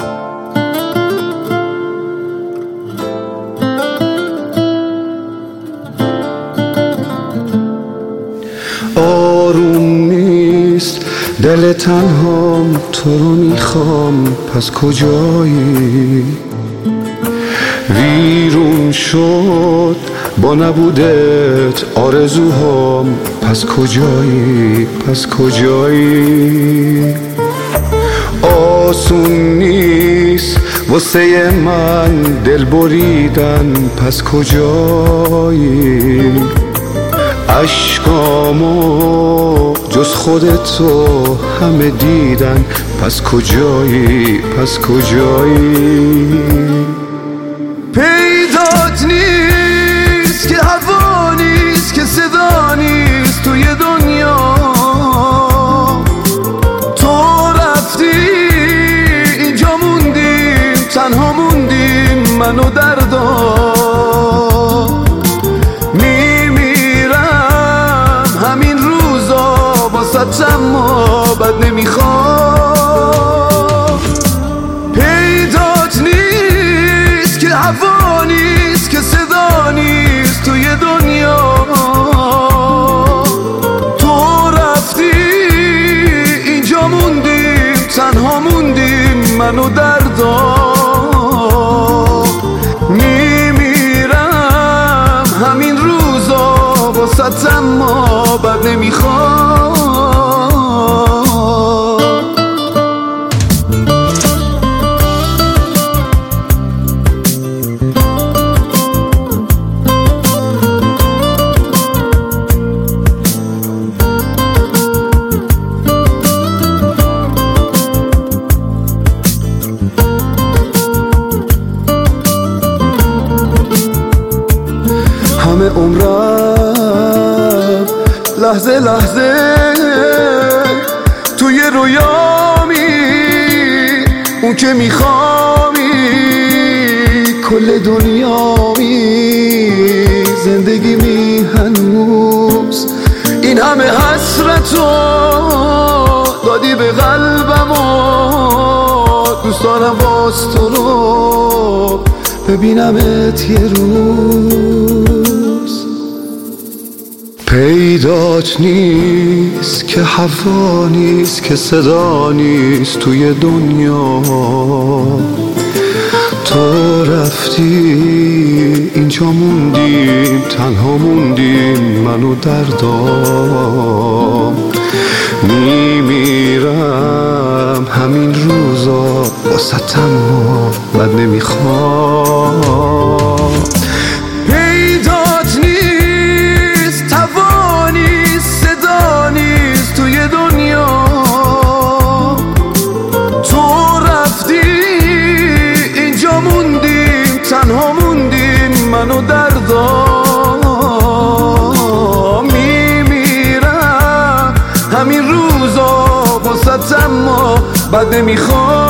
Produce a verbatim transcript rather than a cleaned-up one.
آروم نیست دل تنهام، تو رو میخوام پس کجایی؟ ویرون شد با نبودت آرزوهام، پس کجایی؟ پس کجایی؟ آسون نیست واسه من دل بریدن، پس کجایی؟ عشقامو جز خودتو همه دیدن، پس کجایی؟ پس کجایی؟ پیدات نیست که هوا نیست که صدا نیست توی دنیا، تو رفتی اینجا موندیم تنها موندیم من و دردا، میمیرم همین روزا باست اما بد نمیخوام. پیدات نیست که هوا نیست که صدا نیست توی دنیا، تو رفتی اینجا موندیم تنها موندیم من و دردا، میمیرم همین روزا باست اما بد نمیخوام. همه عمرم لحظه لحظه توی رویامی، اون که میخوامی کل دنیامی، زندگی می هنوز این همه حسرتو دادی به قلبم و دوست دارم باز تو رو ببینمت یه روز. پیدات نیست که هوا نیست که صدا نیست توی دنیا، تو رفتی اینجا موندیم تنها موندیم من و دردا، میمیرم همین روزا باست اما بد نمیخوام. پیدات نیست هوا نیست صدا نیست توی دنیا، تو رفتی اینجا موندیم تنها موندیم من و دردا، میمیرم همین روزا باست اما بد نمیخوام.